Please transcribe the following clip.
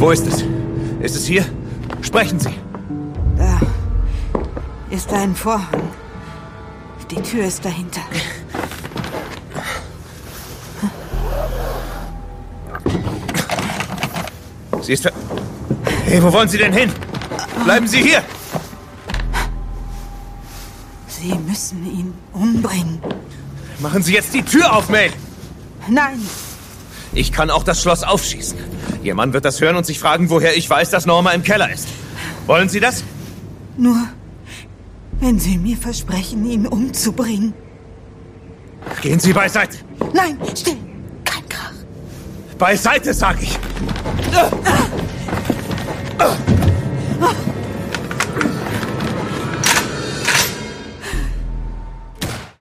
Wo ist es? Ist es hier? Sprechen Sie. Da ist ein Vorhang. Die Tür ist dahinter. Sie ist... Hey, wo wollen Sie denn hin? Bleiben Sie hier! Sie müssen ihn umbringen. Machen Sie jetzt die Tür auf, May! Nein! Ich kann auch das Schloss aufschießen. Ihr Mann wird das hören und sich fragen, woher ich weiß, dass Norma im Keller ist. Wollen Sie das? Nur, wenn Sie mir versprechen, ihn umzubringen. Gehen Sie beiseite! Nein, still! Kein Krach! Beiseite, sag ich!